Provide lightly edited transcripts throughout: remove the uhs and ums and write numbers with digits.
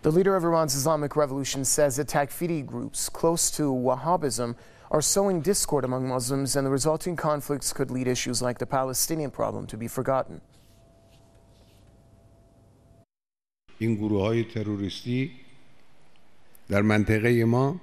The leader of Iran's Islamic Revolution says that Takfiri groups close to Wahhabism are sowing discord among Muslims, and the resulting conflicts could lead issues like the Palestinian problem to be forgotten. این گروه‌های تروریستی در منطقه ما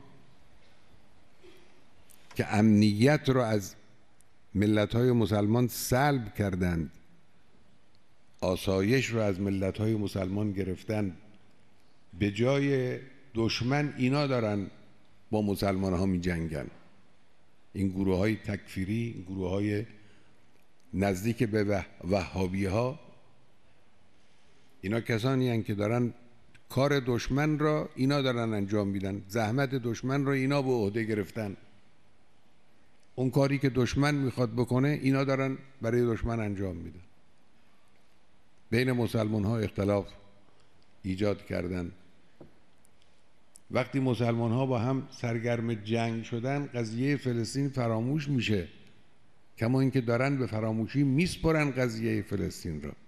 که امنیت رو از ملت‌های مسلمان سلب کردند، آسایش رو از ملت‌های مسلمان گرفتند، به جای دشمن اینا دارن با مسلمان ها می جنگن. این گروه های تکفیری، گروه های نزدیک به وهابی ها، اینا کسانی هستند که دارن کار دشمن را اینا دارن انجام میدن، زحمت دشمن را اینا به عهده گرفتن. اون کاری که دشمن میخواد بکنه اینا دارن برای دشمن انجام میدن. بین مسلمان ها اختلاف ایجاد کردن. وقتی مسلمان ها با هم سرگرم جنگ شدن، قضیه فلسطین فراموش میشه، کما اینکه دارن به فراموشی میسپرن قضیه فلسطین را.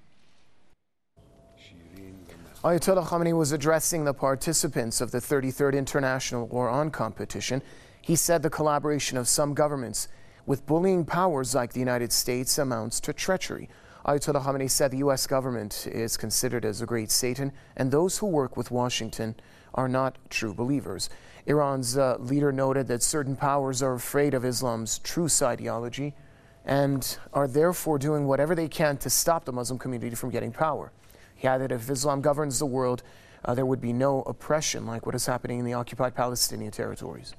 Ayatollah Khamenei was addressing the participants of the 33rd International Quran competition. He said the collaboration of some governments with bullying powers like the United States amounts to treachery. Ayatollah Khamenei said the U.S. government is considered as a great Satan, and those who work with Washington are not true believers. Iran's leader noted that certain powers are afraid of Islam's truce ideology and are therefore doing whatever they can to stop the Muslim community from getting power. He added if Islam governs the world, there would be no oppression like what is happening in the occupied Palestinian territories.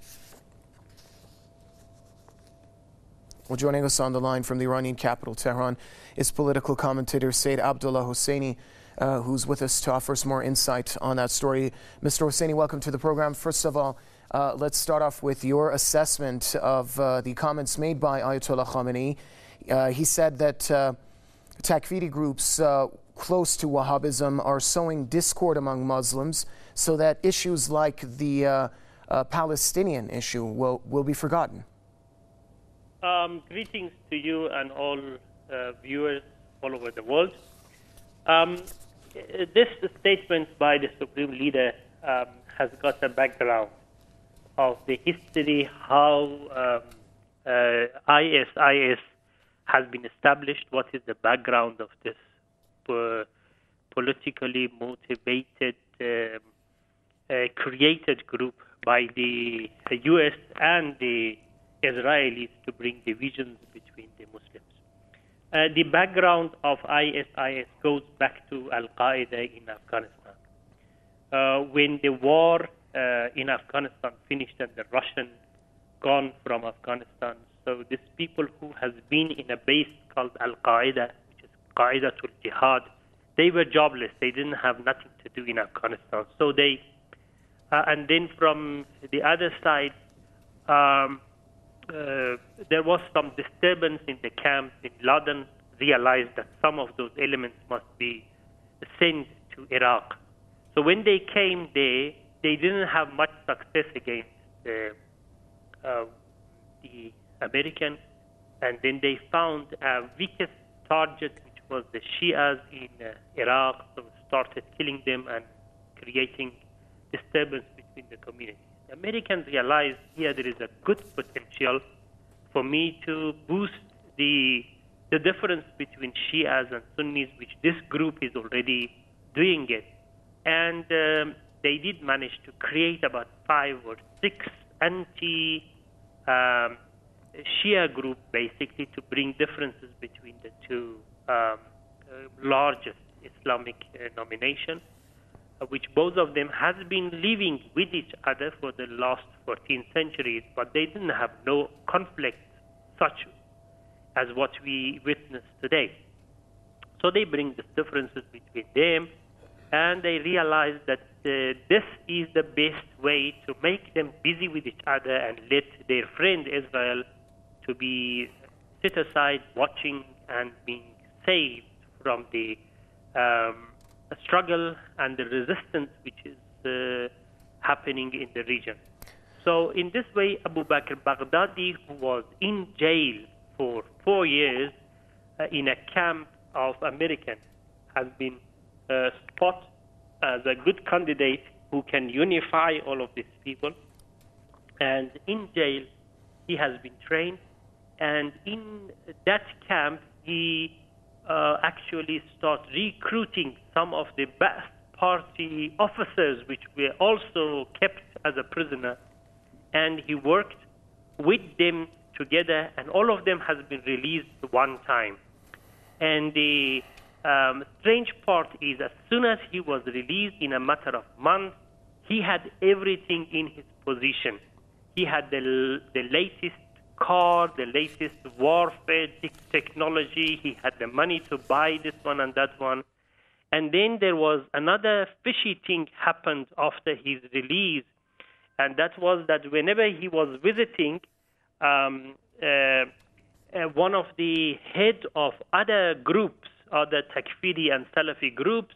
Well, joining us on the line from the Iranian capital, Tehran, is political commentator Said Abdullah Hosseini, who's with us to offer some more insight on that story. Mr. Hosseini, welcome to the program. First of all, let's start off with your assessment of the comments made by Ayatollah Khamenei. He said that Takfiri groups close to Wahhabism are sowing discord among Muslims so that issues like the Palestinian issue will be forgotten. Greetings to you and all viewers all over the world. This statement by the Supreme Leader has got a background of the history, how ISIS has been established, what is the background of this politically motivated, created group by the U.S. and the Israelis to bring divisions between the Muslims. The background of ISIS goes back to Al-Qaeda in Afghanistan. When the war in Afghanistan finished and the Russians gone from Afghanistan, so these people who has been in a base called Al-Qaeda, which is Qaedatul Jihad, they were jobless. They didn't have nothing to do in Afghanistan. So they, and then from the other side, there was some disturbance in the camp. Bin Laden realized that some of those elements must be sent to Iraq. So when they came there, they didn't have much success against the Americans, and then they found a weakest target, which was the Shias in Iraq, so started killing them and creating disturbance between the communities. The Americans realized here there is a good potential for me to boost the difference between Shias and Sunnis, which this group is already doing it. And they did manage to create about 5 or 6 anti-Shia group, basically, to bring differences between the two largest Islamic denominations, which both of them has been living with each other for the last 14 centuries, but they didn't have no conflict such as what we witness today. So they bring the differences between them, and they realize that this is the best way to make them busy with each other and let their friend Israel to be set aside, watching and being saved from the struggle and the resistance which is happening in the region. So in this way, Abu Bakr Baghdadi, who was in jail for 4 years in a camp of Americans, has been spotted as a good candidate who can unify all of these people. And in jail, he has been trained. And in that camp, he actually started recruiting some of the best party officers, which were also kept as a prisoner. And he worked with them together, and all of them has been released one time. And the strange part is, as soon as he was released, in a matter of months, he had everything in his possession. He had the latest car, the latest warfare technology. He had the money to buy this one and that one. And then there was another fishy thing happened after his release, and that was that whenever he was visiting one of the head of other groups, other Takfiri and Salafi groups,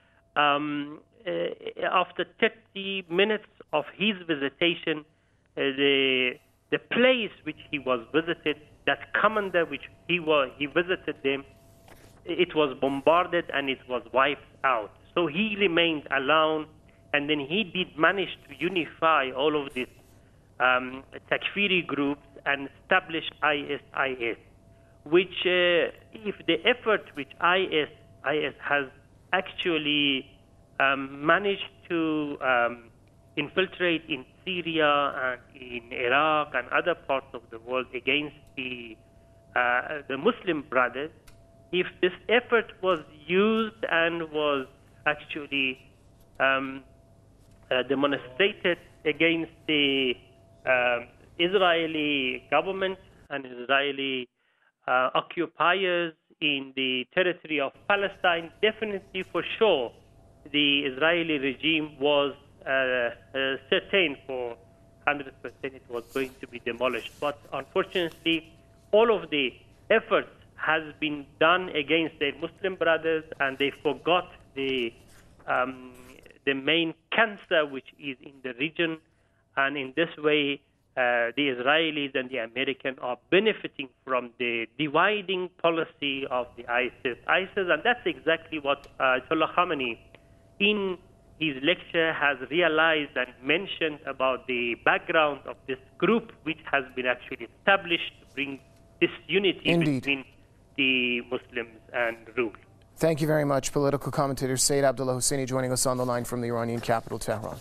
after 30 minutes of his visitation, the place which he was visited, that commander which he visited them, it was bombarded and it was wiped out. So he remained alone, and then he did manage to unify all of these Takfiri groups and establish ISIS, which if the effort which IS has actually managed to infiltrate in Syria and in Iraq and other parts of the world against the Muslim brothers, if this effort was used and was actually demonstrated against the Israeli government and Israeli occupiers in the territory of Palestine, definitely for sure the Israeli regime was certain for 100% it was going to be demolished. But unfortunately, all of the efforts has been done against the Muslim brothers, and they forgot the main cancer which is in the region. And in this way, the Israelis and the Americans are benefiting from the dividing policy of the ISIS, and that's exactly what Ayatollah Khamenei in his lecture has realized and mentioned about the background of this group, which has been actually established to bring this unity between the Muslims and rule. Thank you very much, political commentator Sayyid Abdullah Husseini, joining us on the line from the Iranian capital, Tehran.